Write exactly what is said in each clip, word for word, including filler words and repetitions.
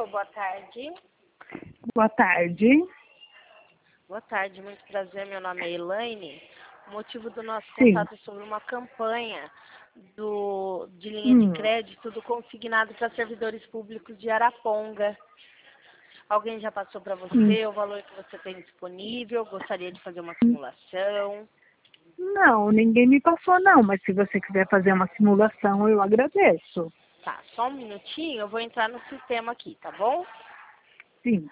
boa tarde. Boa tarde. Boa tarde, muito prazer. Meu nome é Elaine. O motivo do nosso Sim. contato é sobre uma campanha do, de linha Hum. de crédito do consignado para servidores públicos de Araponga. Alguém já passou para você Hum. o valor que você tem disponível? Gostaria de fazer uma simulação? Não, ninguém me passou não, mas se você quiser fazer uma simulação, eu agradeço. Tá, só um minutinho, eu vou entrar no sistema aqui, tá bom? Sim.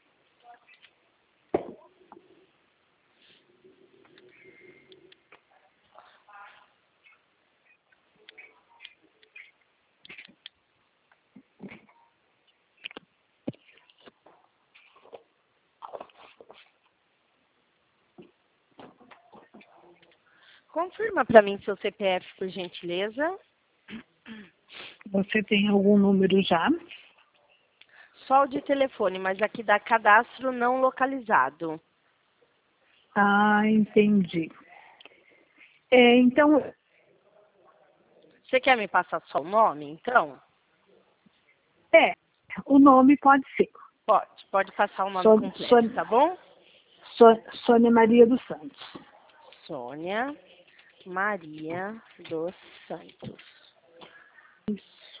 Confirma para mim seu C P F, por gentileza. Você tem algum número já? Só o de telefone, mas aqui dá cadastro não localizado. Ah, entendi. É, então, Você quer me passar só o nome, então? é, o nome pode ser. Pode, pode passar o nome Sô- completo, Sô- tá bom? Sô- Sônia Maria dos Santos. Sônia Maria dos Santos. Isso.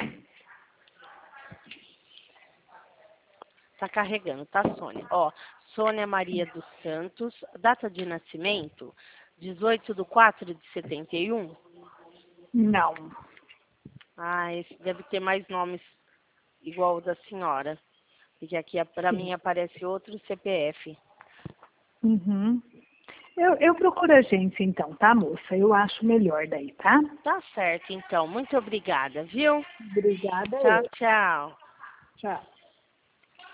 Tá carregando, tá, Sônia? Ó, Sônia Maria dos Santos, data de nascimento, dezoito de quatro de setenta e um. Não. Ah, esse deve ter mais nomes igual o da senhora. Porque aqui para Sim. mim aparece outro C P F. Uhum. Eu, eu procuro a gente então, tá, moça? Eu acho melhor daí, tá? Tá certo, então. Muito obrigada, viu? Obrigada, Tchau, eu. tchau. Tchau.